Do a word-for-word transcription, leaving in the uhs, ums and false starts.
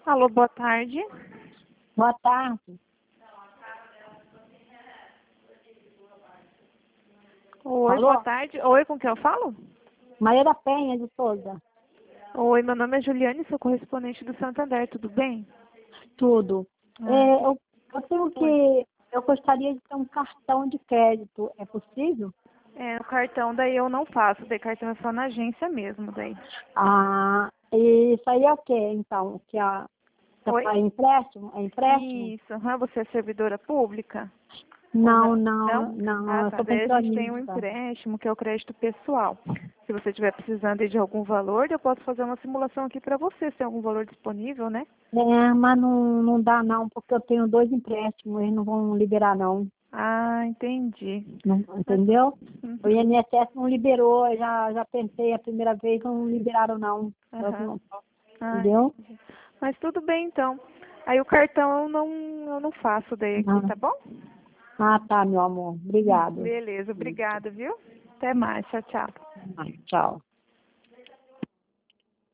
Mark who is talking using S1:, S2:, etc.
S1: Alô, boa tarde.
S2: Boa tarde.
S1: Oi,
S2: Alô?
S1: boa tarde. Oi, com quem eu falo?
S2: Maria da Penha de Souza.
S1: Oi, meu nome é Juliane, sou correspondente do Santander, tudo bem?
S2: Tudo.
S1: Ah,
S2: É, eu, eu tenho
S1: oi.
S2: que. Eu gostaria de ter um cartão de crédito. É possível?
S1: É, o cartão daí eu não faço, daí cartão é só na agência mesmo, daí.
S2: Ah, e isso aí é o quê, então? Que a, que
S1: Oi?
S2: é empréstimo? É empréstimo?
S1: Isso, aham, você é servidora pública? Ou
S2: Não,
S1: não? Não?
S2: não, não.
S1: Ah,
S2: Eu
S1: tá.
S2: sou
S1: Daí a gente tem um
S2: pensionista.
S1: empréstimo, que é o crédito pessoal. Se você estiver precisando aí de algum valor, eu posso fazer uma simulação aqui para você, se tem algum valor disponível, né?
S2: É, mas não, não dá não, porque eu tenho dois empréstimos, eles não vão liberar não.
S1: Ah, entendi.
S2: Não,
S1: Mas,
S2: entendeu? O
S1: uhum,
S2: I N S S não liberou, eu já, já tentei a primeira vez, não liberaram não. Eu
S1: aham.
S2: não-
S1: Ah,
S2: Entendeu?
S1: entendi. Mas tudo bem então. Aí o cartão eu não, eu não faço daí aqui,
S2: Ah,
S1: tá bom?
S2: ah, tá, meu amor. Obrigado.
S1: Beleza, obrigada, viu? Até mais, tchau, tchau.
S2: Ah, tchau.